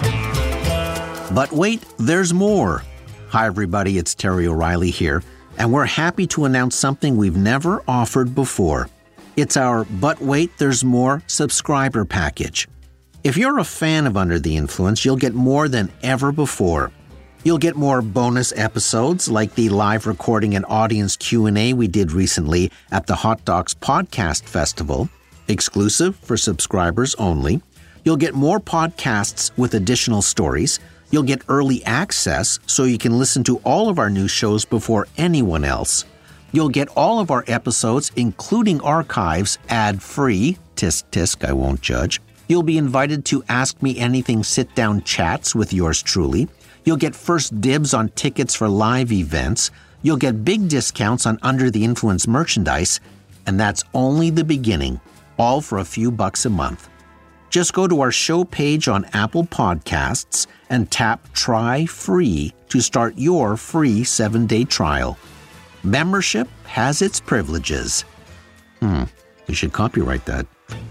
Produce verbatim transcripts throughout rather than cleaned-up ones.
But wait, there's more. Hi, everybody, it's Terry O'Reilly here, and we're happy to announce something we've never offered before. It's our But Wait, There's More subscriber package. If you're a fan of Under the Influence, you'll get more than ever before. You'll get more bonus episodes like the live recording and audience Q and A we did recently at the Hot Docs Podcast Festival, exclusive for subscribers only. You'll get more podcasts with additional stories. You'll get early access so you can listen to all of our new shows before anyone else. You'll get all of our episodes, including archives, ad-free. Tisk, tisk, I won't judge. You'll be invited to Ask Me Anything sit-down chats with yours truly. You'll get first dibs on tickets for live events. You'll get big discounts on Under the Influence merchandise. And that's only the beginning, all for a few bucks a month. Just go to our show page on Apple Podcasts and tap Try Free to start your free seven-day trial. Membership has its privileges. Hmm, you should copyright that.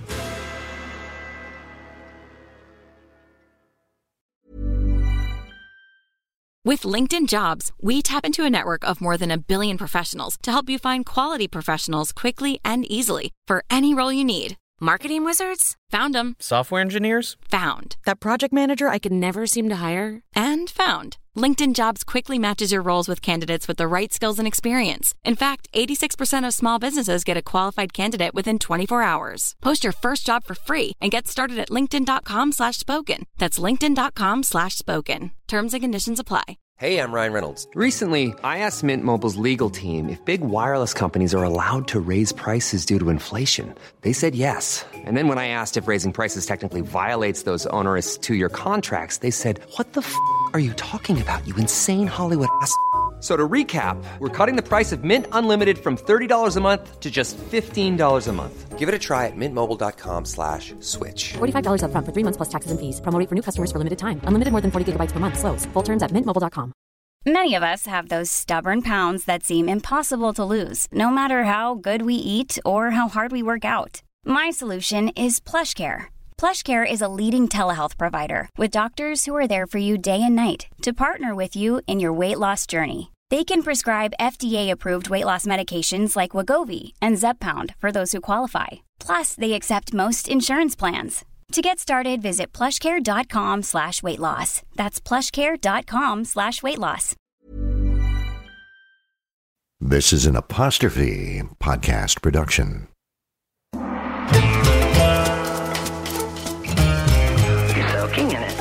With LinkedIn Jobs, we tap into a network of more than a billion professionals to help you find quality professionals quickly and easily for any role you need. Marketing wizards? Found them. Software engineers? Found. That project manager I could never seem to hire? And found. LinkedIn Jobs quickly matches your roles with candidates with the right skills and experience. In fact, eighty-six percent of small businesses get a qualified candidate within twenty-four hours. Post your first job for free and get started at linkedin.com slash spoken. That's linkedin.com slash spoken. Terms and conditions apply. Hey, I'm Ryan Reynolds. Recently, I asked Mint Mobile's legal team if big wireless companies are allowed to raise prices due to inflation. They said yes. And then when I asked if raising prices technically violates those onerous two-year contracts, they said, what the f*** are you talking about, you insane Hollywood ass f- So to recap, we're cutting the price of Mint Unlimited from thirty dollars a month to just fifteen dollars a month. Give it a try at mintmobile.com slash switch. forty-five dollars up front for three months plus taxes and fees. Promo rate for new customers for limited time. Unlimited more than forty gigabytes per month. Slows full terms at mint mobile dot com. Many of us have those stubborn pounds that seem impossible to lose, no matter how good we eat or how hard we work out. My solution is PlushCare. PlushCare is a leading telehealth provider with doctors who are there for you day and night to partner with you in your weight loss journey. They can prescribe F D A-approved weight loss medications like Wegovy and Zepbound for those who qualify. Plus, they accept most insurance plans. To get started, visit plushcare.com slash weight loss. That's plushcare.com slash weight loss. This is an Apostrophe podcast production. You're soaking in it.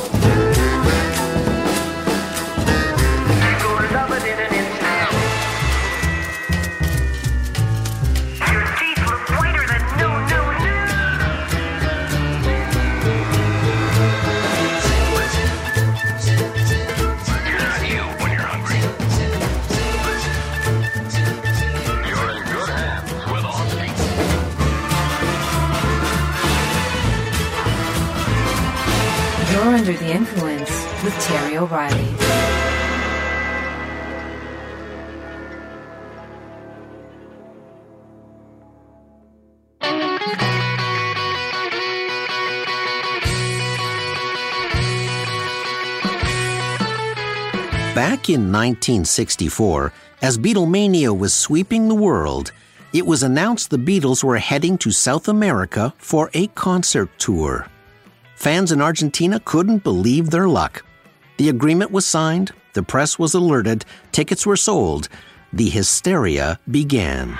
You're Under the Influence with Terry O'Reilly. Back in nineteen sixty-four, as Beatlemania was sweeping the world, it was announced the Beatles were heading to South America for a concert tour. Fans in Argentina couldn't believe their luck. The agreement was signed, the press was alerted, tickets were sold. The hysteria began.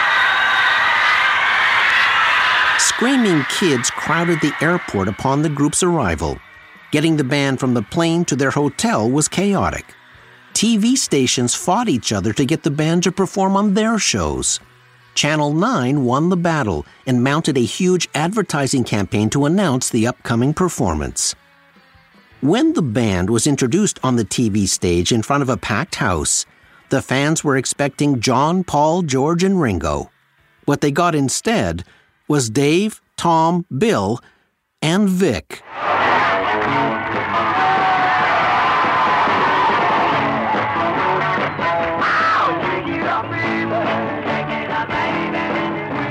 Screaming kids crowded the airport upon the group's arrival. Getting the band from the plane to their hotel was chaotic. T V stations fought each other to get the band to perform on their shows. Channel nine won the battle and mounted a huge advertising campaign to announce the upcoming performance. When the band was introduced on the T V stage in front of a packed house, the fans were expecting John, Paul, George, and Ringo. What they got instead was Dave, Tom, Bill, and Vic.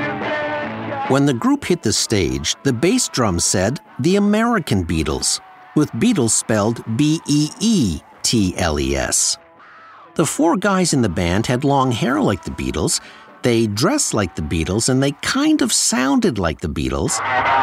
When the group hit the stage, the bass drum said, "The American Beatles." with Beatles spelled B E E T L E S. The four guys in the band had long hair like the Beatles, they dressed like the Beatles, and they kind of sounded like the Beatles.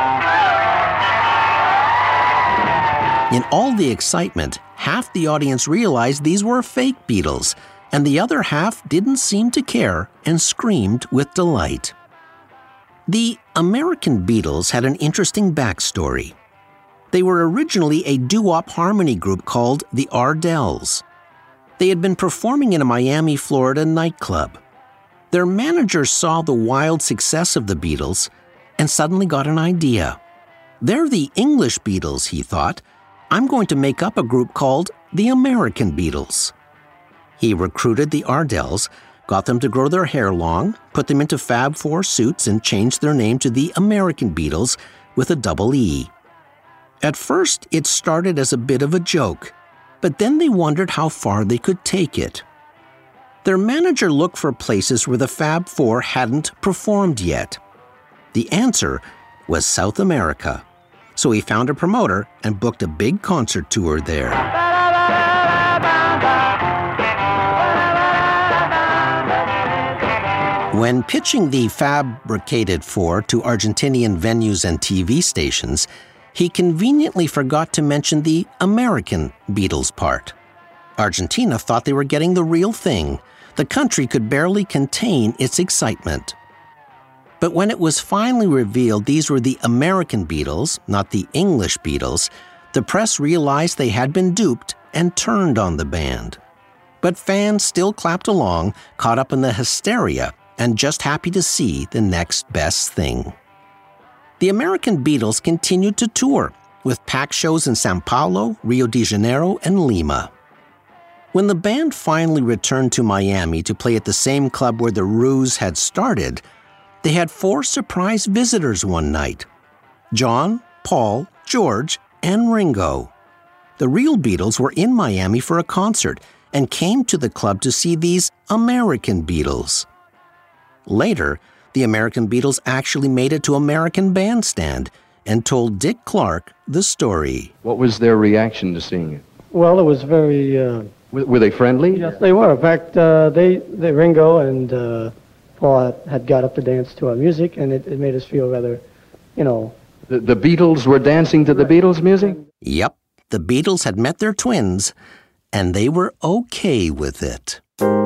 In all the excitement, half the audience realized these were fake Beatles, and the other half didn't seem to care and screamed with delight. The American Beatles had an interesting backstory. They were originally a doo-wop harmony group called the Ardells. They had been performing in a Miami, Florida nightclub. Their manager saw the wild success of the Beatles and suddenly got an idea. They're the English Beatles, he thought. I'm going to make up a group called the American Beatles. He recruited the Ardells, got them to grow their hair long, put them into Fab Four suits, and changed their name to the American Beatles with a double E. At first, it started as a bit of a joke, but then they wondered how far they could take it. Their manager looked for places where the Fab Four hadn't performed yet. The answer was South America, so he found a promoter and booked a big concert tour there. When pitching the Fabricated Four to Argentinian venues and T V stations, he conveniently forgot to mention the American Beatles part. Argentina thought they were getting the real thing. The country could barely contain its excitement. But when it was finally revealed these were the American Beatles, not the English Beatles, the press realized they had been duped and turned on the band. But fans still clapped along, caught up in the hysteria, and just happy to see the next best thing. The American Beatles continued to tour, with packed shows in São Paulo, Rio de Janeiro, and Lima. When the band finally returned to Miami to play at the same club where the ruse had started, they had four surprise visitors one night: John, Paul, George, and Ringo. The real Beatles were in Miami for a concert and came to the club to see these American Beatles. Later, the American Beatles actually made it to American Bandstand and told Dick Clark the story. What was their reaction to seeing it? Well, it was very... Uh, were, were they friendly? Yes, they were. In fact, uh, they, they, Ringo and uh, Paul had got up to dance to our music, and it, it made us feel rather, you know... The, the Beatles were dancing to the right. Beatles music? Yep. The Beatles had met their twins, and they were okay with it.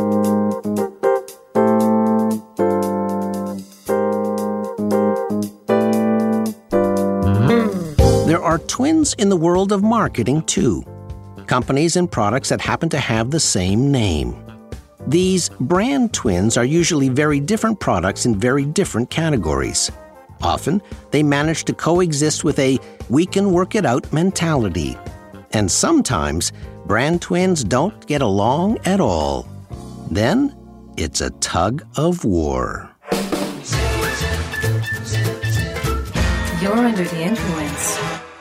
There are twins in the world of marketing, too. Companies and products that happen to have the same name. These brand twins are usually very different products in very different categories. Often, they manage to coexist with a we can work it out mentality. And sometimes, brand twins don't get along at all. Then, it's a tug of war. You're under the influence.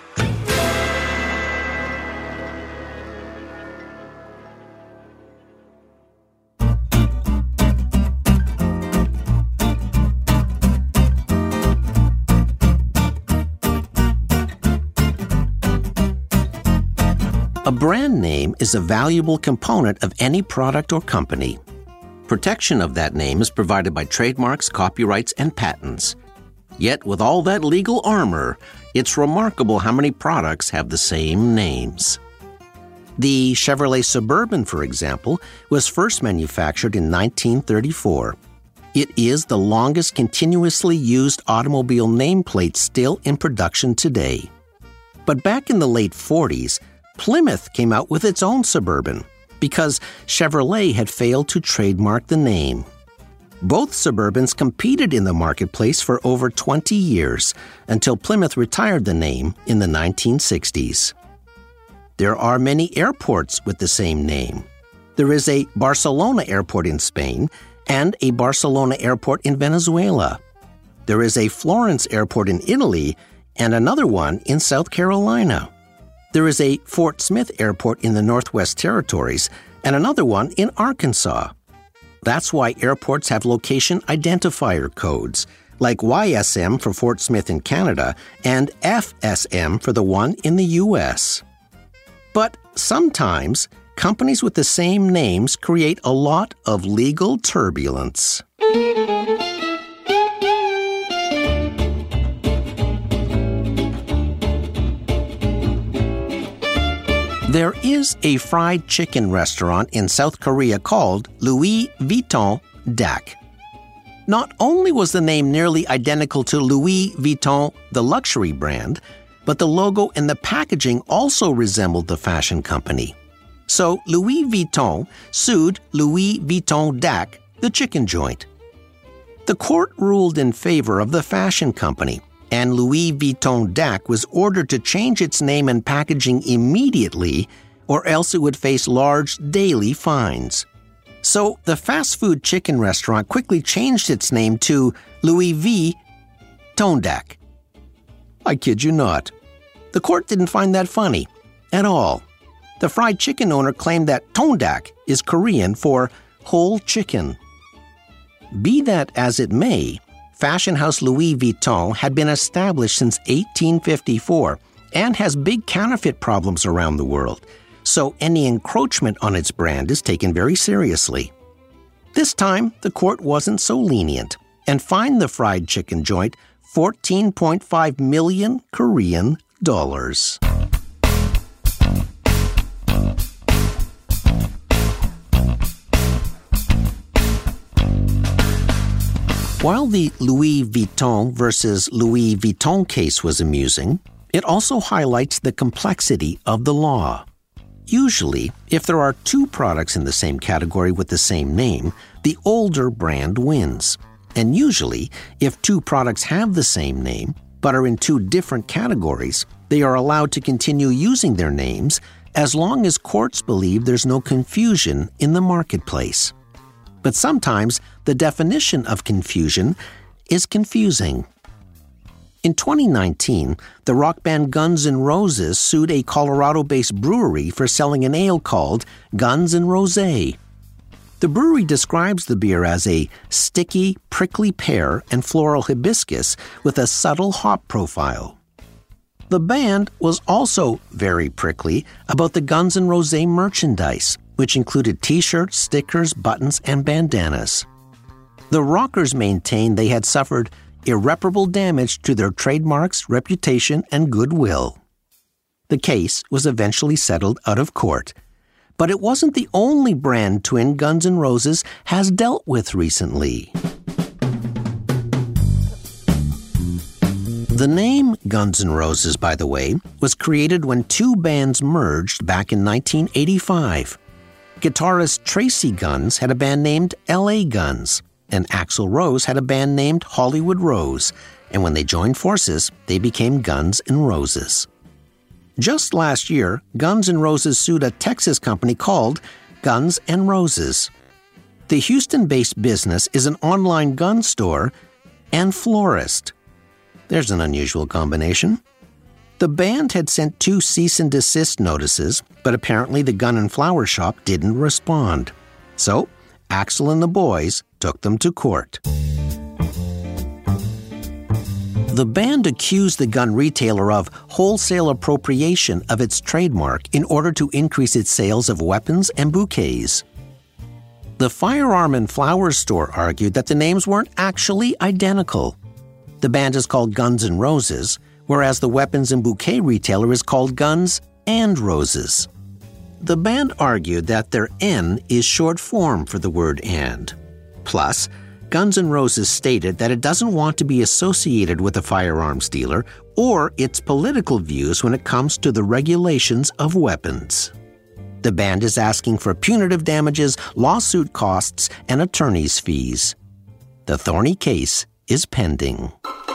A brand name is a valuable component of any product or company. Protection of that name is provided by trademarks, copyrights, and patents. Yet, with all that legal armor, it's remarkable how many products have the same names. The Chevrolet Suburban, for example, was first manufactured in nineteen thirty-four. It is the longest continuously used automobile nameplate still in production today. But back in the late forties, Plymouth came out with its own Suburban because Chevrolet had failed to trademark the name. Both Suburbans competed in the marketplace for over twenty years until Plymouth retired the name in the nineteen sixties. There are many airports with the same name. There is a Barcelona airport in Spain and a Barcelona airport in Venezuela. There is a Florence airport in Italy and another one in South Carolina. There is a Fort Smith airport in the Northwest Territories and another one in Arkansas. That's why airports have location identifier codes, like Y S M for Fort Smith in Canada and F S M for the one in the U S. But sometimes, companies with the same names create a lot of legal turbulence. There is a fried chicken restaurant in South Korea called Louis Vuitton Dak. Not only was the name nearly identical to Louis Vuitton, the luxury brand, but the logo and the packaging also resembled the fashion company. So Louis Vuitton sued Louis Vuitton Dak, the chicken joint. The court ruled in favor of the fashion company, and Louis Vuitton Dak was ordered to change its name and packaging immediately, or else it would face large daily fines. So the fast food chicken restaurant quickly changed its name to Louis Vuitton Dak. I kid you not. The court didn't find that funny at all. The fried chicken owner claimed that Tondak is Korean for whole chicken. Be that as it may, fashion house Louis Vuitton had been established since eighteen fifty-four and has big counterfeit problems around the world, so any encroachment on its brand is taken very seriously. This time, the court wasn't so lenient and fined the fried chicken joint fourteen point five million Korean dollars. While the Louis Vuitton versus Louis Vuitton case was amusing, it also highlights the complexity of the law. Usually, if there are two products in the same category with the same name, the older brand wins. And usually, if two products have the same name but are in two different categories, they are allowed to continue using their names as long as courts believe there's no confusion in the marketplace. But sometimes the definition of confusion is confusing. In twenty nineteen, the rock band Guns N' Roses sued a Colorado-based brewery for selling an ale called Guns N' Rosé. The brewery describes the beer as a sticky, prickly pear and floral hibiscus with a subtle hop profile. The band was also very prickly about the Guns N' Rosé merchandise, which included t-shirts, stickers, buttons, and bandanas. The rockers maintained they had suffered irreparable damage to their trademarks, reputation, and goodwill. The case was eventually settled out of court, but it wasn't the only brand twin Guns N' Roses has dealt with recently. The name Guns N' Roses, by the way, was created when two bands merged back in nineteen eighty-five. Guitarist Tracy Guns had a band named L A Guns, and Axl Rose had a band named Hollywood Rose, and when they joined forces, they became Guns N' Roses. Just last year, Guns N' Roses sued a Texas company called Guns N' Roses. The Houston-based business is an online gun store and florist. There's an unusual combination. The band had sent two cease and desist notices, but apparently the gun and flower shop didn't respond. So, Axl and the boys took them to court. The band accused the gun retailer of wholesale appropriation of its trademark in order to increase its sales of weapons and bouquets. The firearm and flower store argued that the names weren't actually identical. The band is called Guns N' Roses, whereas the weapons and bouquet retailer is called Guns and Roses. The band argued that their N is short form for the word and. Plus, Guns N' Roses stated that it doesn't want to be associated with a firearms dealer or its political views when it comes to the regulations of weapons. The band is asking for punitive damages, lawsuit costs, and attorney's fees. The thorny case is pending.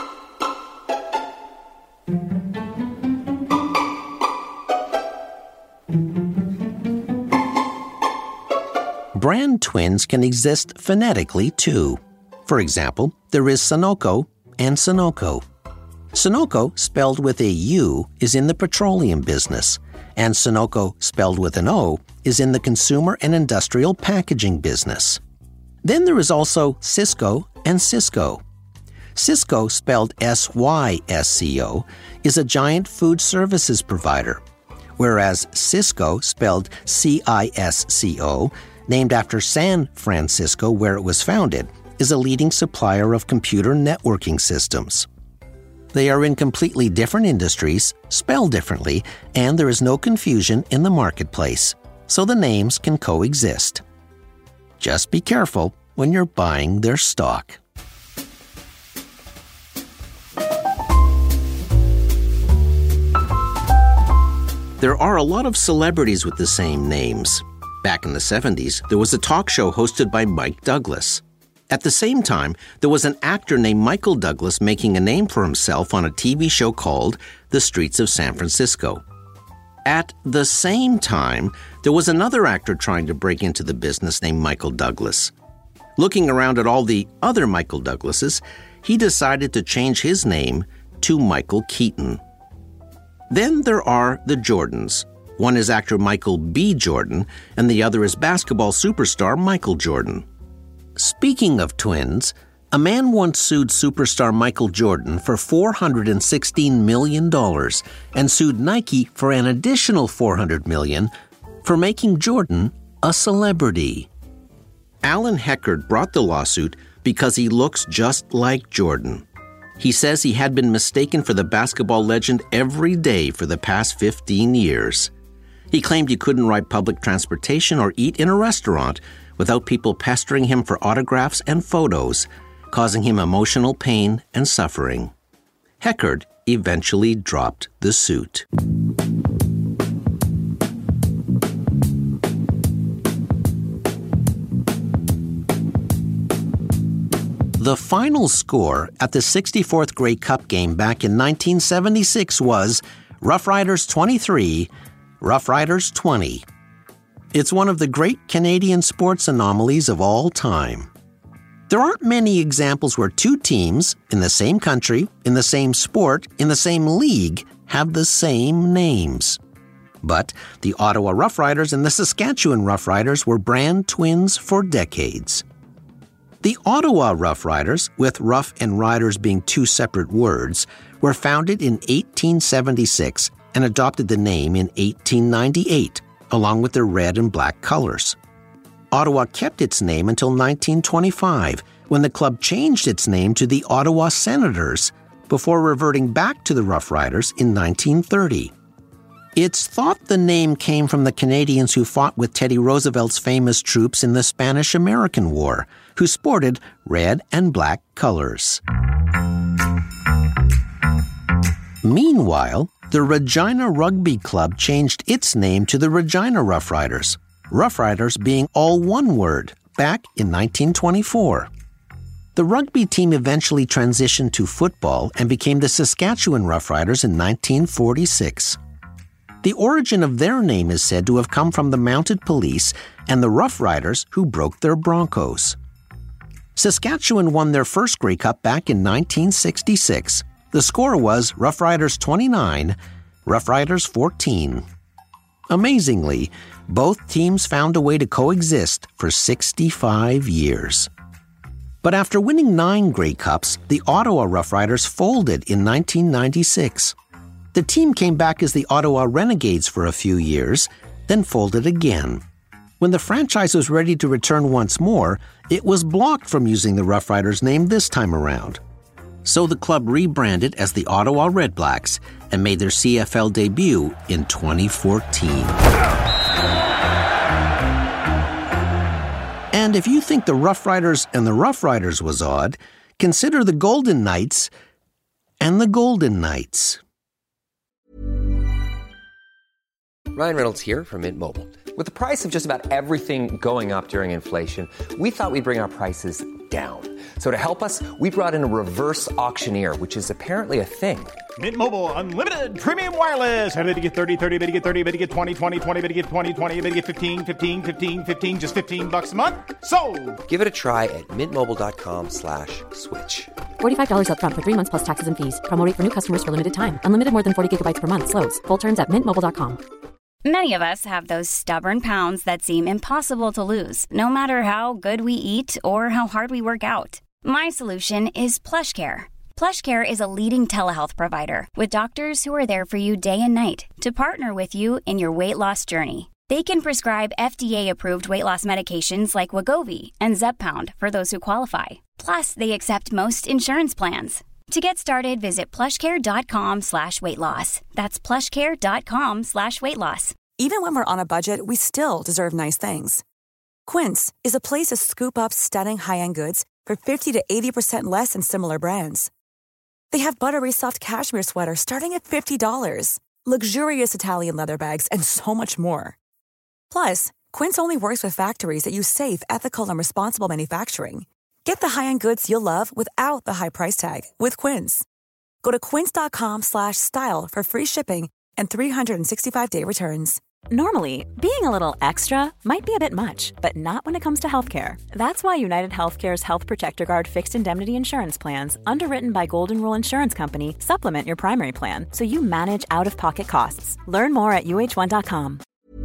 Brand twins can exist phonetically, too. For example, there is Sunoco and Sunoco. Sunoco, spelled with a U, is in the petroleum business, and Sunoco, spelled with an O, is in the consumer and industrial packaging business. Then there is also Sysco and Sysco. Sysco, spelled S Y S C O, is a giant food services provider, whereas Cisco, spelled C I S C O, named after San Francisco, where it was founded, is a leading supplier of computer networking systems. They are in completely different industries, spelled differently, and there is no confusion in the marketplace, so the names can coexist. Just be careful when you're buying their stock. There are a lot of celebrities with the same names. Back in the seventies, there was a talk show hosted by Mike Douglas. At the same time, there was an actor named Michael Douglas making a name for himself on a T V show called The Streets of San Francisco. At the same time, there was another actor trying to break into the business named Michael Douglas. Looking around at all the other Michael Douglases, he decided to change his name to Michael Keaton. Then there are the Jordans. One is actor Michael B. Jordan, and the other is basketball superstar Michael Jordan. Speaking of twins, a man once sued superstar Michael Jordan for four hundred sixteen million dollars and sued Nike for an additional four hundred million dollars for making Jordan a celebrity. Alan Heckard brought the lawsuit because he looks just like Jordan. He says he had been mistaken for the basketball legend every day for the past fifteen years. He claimed he couldn't ride public transportation or eat in a restaurant without people pestering him for autographs and photos, causing him emotional pain and suffering. Heckard eventually dropped the suit. The final score at the sixty-fourth Grey Cup game back in nineteen seventy-six was Rough Riders twenty-three, Rough Riders twenty. It's one of the great Canadian sports anomalies of all time. There aren't many examples where two teams in the same country, in the same sport, in the same league have the same names. But the Ottawa Rough Riders and the Saskatchewan Rough Riders were brand twins for decades. The Ottawa Rough Riders, with Rough and Riders being two separate words, were founded in eighteen seventy-six and adopted the name in eighteen ninety-eight, along with their red and black colors. Ottawa kept its name until nineteen twenty-five, when the club changed its name to the Ottawa Senators, before reverting back to the Rough Riders in nineteen thirty. It's thought the name came from the Canadians who fought with Teddy Roosevelt's famous troops in the Spanish-American War, who sported red and black colors. Meanwhile, the Regina Rugby Club changed its name to the Regina Rough Riders, Rough Riders being all one word, back in nineteen twenty-four. The rugby team eventually transitioned to football and became the Saskatchewan Rough Riders in nineteen forty-six. The origin of their name is said to have come from the mounted police and the Rough Riders who broke their Broncos. Saskatchewan won their first Grey Cup back in nineteen sixty-six. The score was Rough Riders twenty-nine, Rough Riders fourteen. Amazingly, both teams found a way to coexist for sixty-five years. But after winning nine Grey Cups, the Ottawa Rough Riders folded in nineteen ninety-six. The team came back as the Ottawa Renegades for a few years, then folded again. When the franchise was ready to return once more, it was blocked from using the Rough Riders name this time around. So the club rebranded as the Ottawa Redblacks and made their C F L debut in twenty fourteen. And if you think the Rough Riders and the Rough Riders was odd, consider the Golden Knights and the Golden Knights. Ryan Reynolds here from Mint Mobile. With the price of just about everything going up during inflation, we thought we'd bring our prices down. So to help us, we brought in a reverse auctioneer, which is apparently a thing. Mint Mobile Unlimited Premium Wireless. How to get thirty, thirty, how to get thirty, how to get twenty, twenty, twenty, how to get twenty, twenty, how to get fifteen, fifteen, fifteen, fifteen, just fifteen bucks a month? Sold! Give it a try at mintmobile.com slash switch. forty-five dollars up front for three months plus taxes and fees. Promo rate for new customers for limited time. Unlimited more than forty gigabytes per month. Slows full terms at mint mobile dot com. Many of us have those stubborn pounds that seem impossible to lose, no matter how good we eat or how hard we work out. My solution is PlushCare. PlushCare is a leading telehealth provider with doctors who are there for you day and night to partner with you in your weight loss journey. They can prescribe F D A-approved weight loss medications like Wegovy and Zepbound for those who qualify. Plus, they accept most insurance plans. To get started, visit plushcare.com slash weight loss. That's plushcare.com slash weight loss. Even when we're on a budget, we still deserve nice things. Quince is a place to scoop up stunning high-end goods for fifty to eighty percent less than similar brands. They have buttery soft cashmere sweaters starting at fifty dollars, luxurious Italian leather bags, and so much more. Plus, Quince only works with factories that use safe, ethical, and responsible manufacturing. Get the high-end goods you'll love without the high price tag with Quince. Go to quince.com slash style for free shipping and three sixty-five day returns. Normally, being a little extra might be a bit much, but not when it comes to healthcare. That's why United Healthcare's Health Protector Guard fixed indemnity insurance plans, underwritten by Golden Rule Insurance Company, supplement your primary plan so you manage out-of-pocket costs. Learn more at U H one dot com.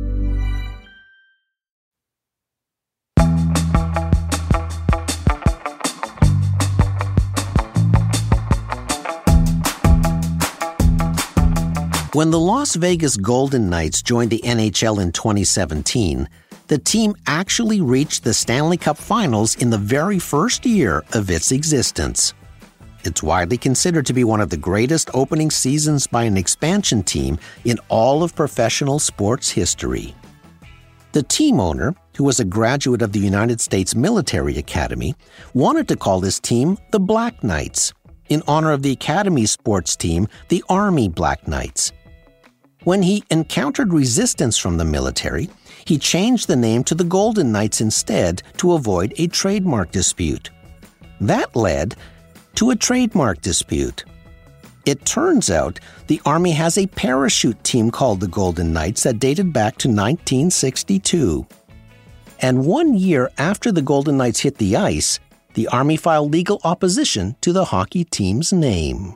When the Las Vegas Golden Knights joined the N H L in twenty seventeen, the team actually reached the Stanley Cup Finals in the very first year of its existence. It's widely considered to be one of the greatest opening seasons by an expansion team in all of professional sports history. The team owner, who was a graduate of the United States Military Academy, wanted to call this team the Black Knights, in honor of the Academy sports team, the Army Black Knights. When he encountered resistance from the military, he changed the name to the Golden Knights instead to avoid a trademark dispute. That led to a trademark dispute. It turns out the Army has a parachute team called the Golden Knights that dated back to nineteen sixty-two. And one year after the Golden Knights hit the ice, the Army filed legal opposition to the hockey team's name.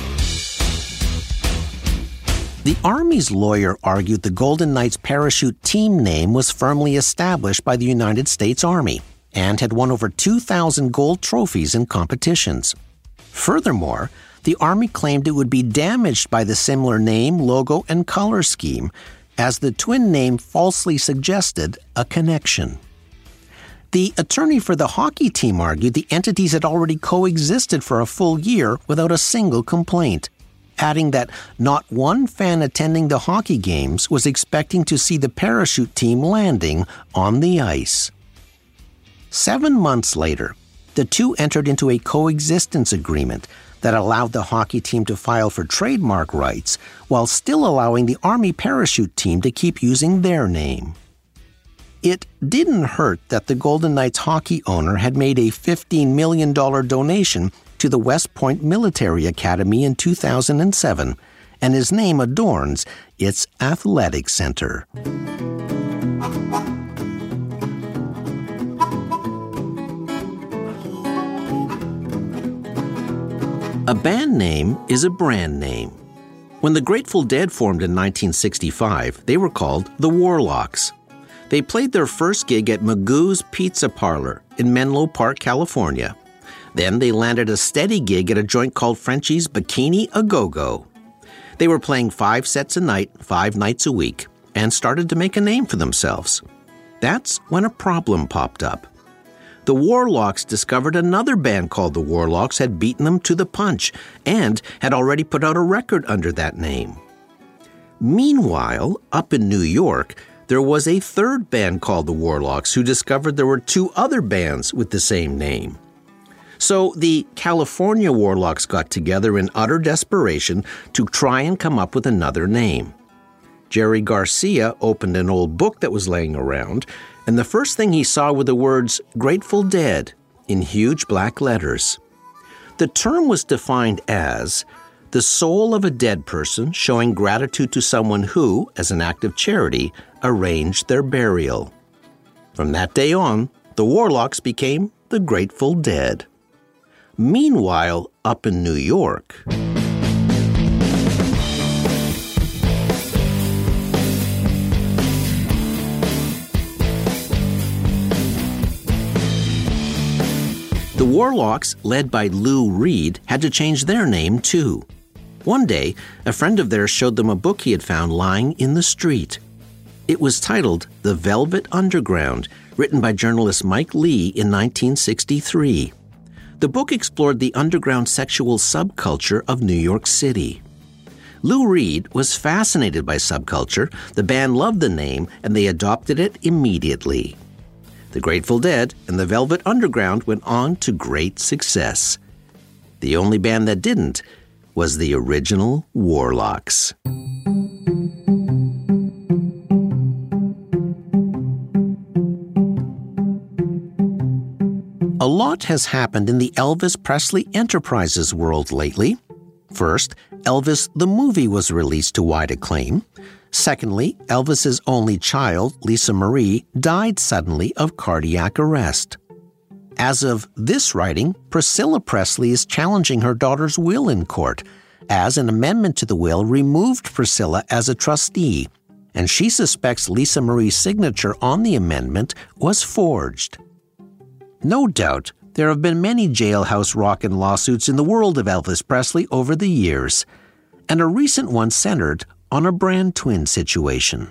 The Army's lawyer argued the Golden Knights parachute team name was firmly established by the United States Army and had won over two thousand gold trophies in competitions. Furthermore, the Army claimed it would be damaged by the similar name, logo, and color scheme, as the twin name falsely suggested a connection. The attorney for the hockey team argued the entities had already coexisted for a full year without a single complaint, adding that not one fan attending the hockey games was expecting to see the parachute team landing on the ice. Seven months later, the two entered into a coexistence agreement that allowed the hockey team to file for trademark rights while still allowing the Army parachute team to keep using their name. It didn't hurt that the Golden Knights hockey owner had made a fifteen million dollars donation to the West Point Military Academy in two thousand seven, and his name adorns its athletic center. A band name is a brand name. When the Grateful Dead formed in nineteen sixty-five, they were called the Warlocks. They played their first gig at Magoo's Pizza Parlor in Menlo Park, California. Then they landed a steady gig at a joint called Frenchie's Bikini A Go-Go. They were playing five sets a night, five nights a week, and started to make a name for themselves. That's when a problem popped up. The Warlocks discovered another band called the Warlocks had beaten them to the punch and had already put out a record under that name. Meanwhile, up in New York, there was a third band called the Warlocks who discovered there were two other bands with the same name. So the California Warlocks got together in utter desperation to try and come up with another name. Jerry Garcia opened an old book that was laying around, and the first thing he saw were the words Grateful Dead in huge black letters. The term was defined as the soul of a dead person showing gratitude to someone who, as an act of charity, arranged their burial. From that day on, the Warlocks became the Grateful Dead. Meanwhile, up in New York, the The Warlocks, led by Lou Reed, had to change their name too. One day, a friend of theirs showed them a book he had found lying in the street. It was titled The Velvet Underground, written by journalist Mike Lee in nineteen sixty-three. The book explored the underground sexual subculture of New York City. Lou Reed was fascinated by subculture, the band loved the name, and they adopted it immediately. The Grateful Dead and the Velvet Underground went on to great success. The only band that didn't was the original Warlocks. A lot has happened in the Elvis Presley Enterprises world lately. First, Elvis the movie was released to wide acclaim. Secondly, Elvis's only child, Lisa Marie, died suddenly of cardiac arrest. As of this writing, Priscilla Presley is challenging her daughter's will in court, as an amendment to the will removed Priscilla as a trustee, and she suspects Lisa Marie's signature on the amendment was forged. No doubt, there have been many jailhouse rockin' lawsuits in the world of Elvis Presley over the years, and a recent one centered on a brand twin situation.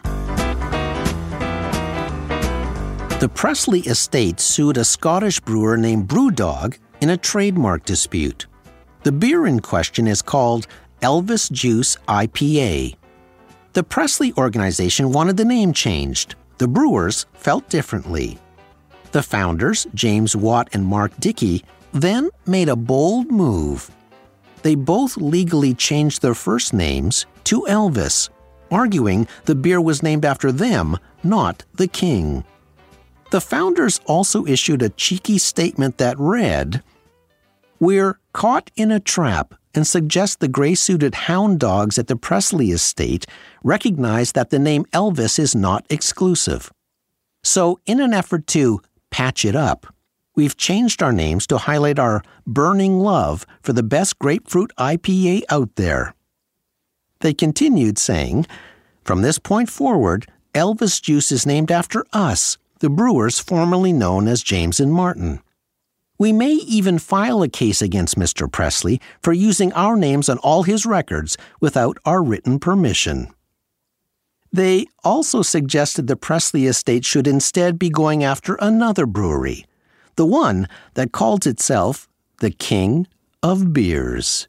The Presley estate sued a Scottish brewer named Brewdog in a trademark dispute. The beer in question is called Elvis Juice I P A. The Presley organization wanted the name changed. The brewers felt differently. The founders, James Watt and Mark Dickey, then made a bold move. They both legally changed their first names to Elvis, arguing the beer was named after them, not the king. The founders also issued a cheeky statement that read, "We're caught in a trap and suggest the gray-suited hound dogs at the Presley estate recognize that the name Elvis is not exclusive. So in an effort to patch it up, we've changed our names to highlight our burning love for the best grapefruit I P A out there." They continued saying, "From this point forward, Elvis Juice is named after us, the brewers formerly known as James and Martin. We may even file a case against Mister Presley for using our names on all his records without our written permission." They also suggested the Presley estate should instead be going after another brewery, the one that calls itself the King of Beers.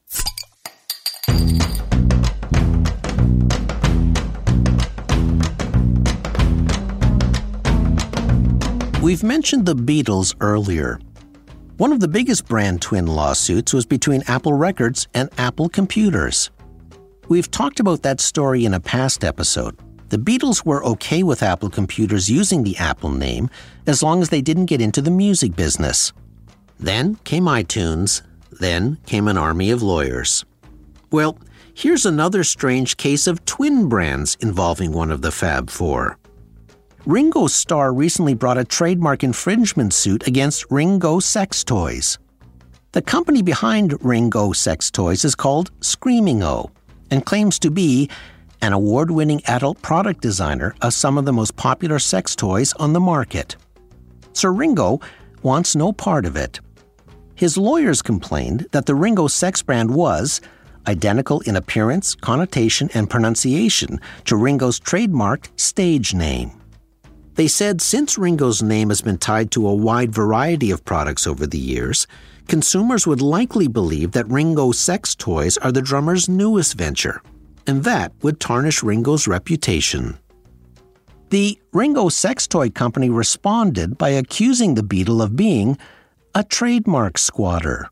We've mentioned the Beatles earlier. One of the biggest brand twin lawsuits was between Apple Records and Apple Computers. We've talked about that story in a past episode. The Beatles were okay with Apple Computers using the Apple name as long as they didn't get into the music business. Then came iTunes. Then came an army of lawyers. Well, here's another strange case of twin brands involving one of the Fab Four. Ringo Starr recently brought a trademark infringement suit against Ringo Sex Toys. The company behind Ringo Sex Toys is called Screaming O and claims to be an award-winning adult product designer of some of the most popular sex toys on the market. Sir Ringo wants no part of it. His lawyers complained that the Ringo Sex brand was identical in appearance, connotation, and pronunciation to Ringo's trademarked stage name. They said since Ringo's name has been tied to a wide variety of products over the years, consumers would likely believe that Ringo Sex Toys are the drummer's newest venture, and that would tarnish Ringo's reputation. The Ringo Sex Toy Company responded by accusing the Beatle of being a trademark squatter.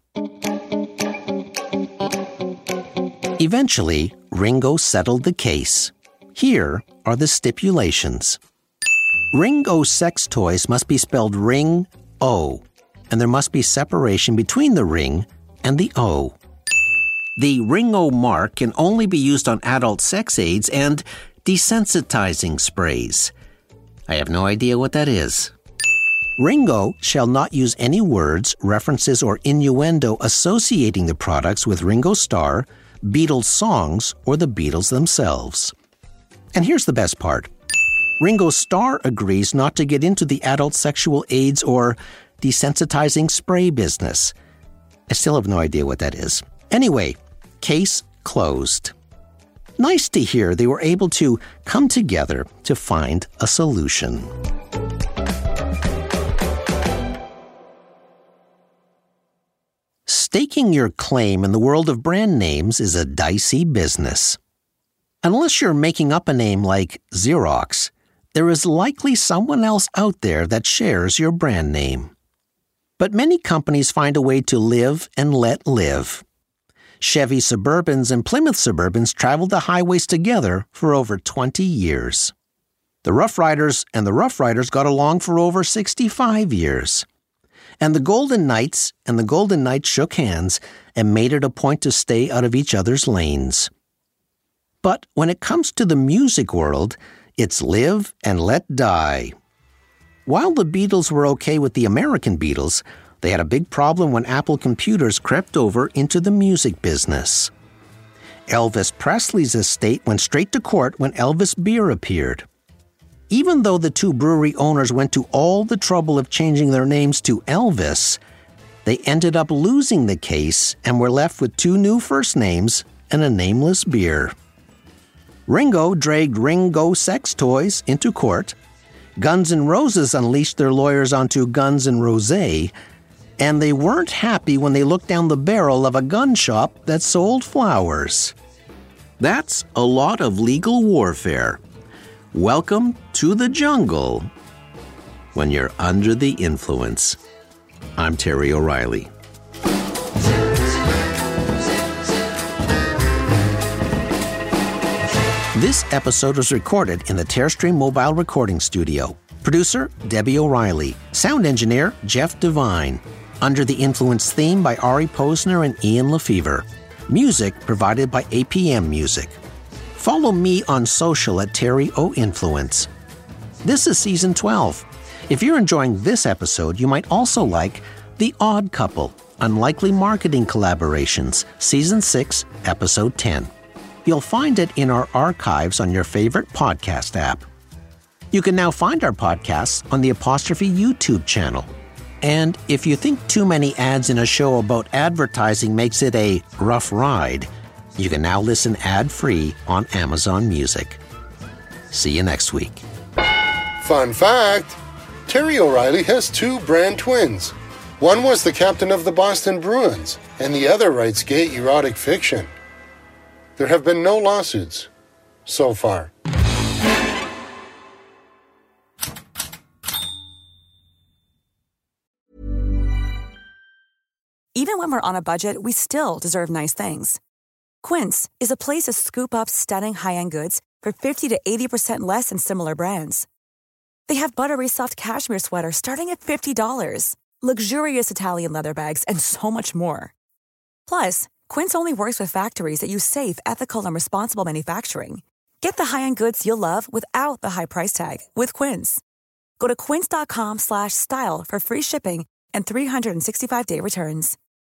Eventually, Ringo settled the case. Here are the stipulations. Ringo Sex Toys must be spelled Ring-O, and there must be separation between the ring and the O. The Ring-O mark can only be used on adult sex aids and desensitizing sprays. I have no idea what that is. Ringo shall not use any words, references, or innuendo associating the products with Ringo Starr, Beatles songs, or the Beatles themselves. And here's the best part. Ringo Starr agrees not to get into the adult sexual aids or desensitizing spray business. I still have no idea what that is. Anyway, case closed. Nice to hear they were able to come together to find a solution. Staking your claim in the world of brand names is a dicey business. Unless you're making up a name like Xerox, there is likely someone else out there that shares your brand name. But many companies find a way to live and let live. Chevy Suburbans and Plymouth Suburbans traveled the highways together for over twenty years. The Rough Riders and the Rough Riders got along for over sixty-five years. And the Golden Knights and the Golden Knights shook hands and made it a point to stay out of each other's lanes. But when it comes to the music world, it's live and let die. While the Beatles were okay with the American Beatles, they had a big problem when Apple computers crept over into the music business. Elvis Presley's estate went straight to court when Elvis Beer appeared. Even though the two brewery owners went to all the trouble of changing their names to Elvis, they ended up losing the case and were left with two new first names and a nameless beer. Ringo dragged Ringo sex toys into court. Guns N' Roses unleashed their lawyers onto Guns N' Rosé, and they weren't happy when they looked down the barrel of a gun shop that sold flowers. That's a lot of legal warfare. Welcome to the jungle when you're under the influence. I'm Terry O'Reilly. This episode was recorded in the Terrestream Mobile Recording Studio. Producer, Debbie O'Reilly. Sound engineer, Jeff Devine. Under the Influence theme by Ari Posner and Ian Lefevre. Music provided by A P M Music. Follow me on social at Terry O Influence. This is Season twelve. If you're enjoying this episode, you might also like The Odd Couple, Unlikely Marketing Collaborations, Season six, Episode ten. You'll find it in our archives on your favorite podcast app. You can now find our podcasts on the Apostrophe YouTube channel. And if you think too many ads in a show about advertising makes it a rough ride, you can now listen ad-free on Amazon Music. See you next week. Fun fact, Terry O'Reilly has two brand twins. One was the captain of the Boston Bruins, and the other writes gay erotic fiction. There have been no lawsuits so far. Even when we're on a budget, we still deserve nice things. Quince is a place to scoop up stunning high-end goods for fifty to eighty percent less than similar brands. They have buttery soft cashmere sweaters starting at fifty dollars, luxurious Italian leather bags, and so much more. Plus, Quince only works with factories that use safe, ethical, and responsible manufacturing. Get the high-end goods you'll love without the high price tag with Quince. Go to quince.com slash style for free shipping and three sixty-five day returns.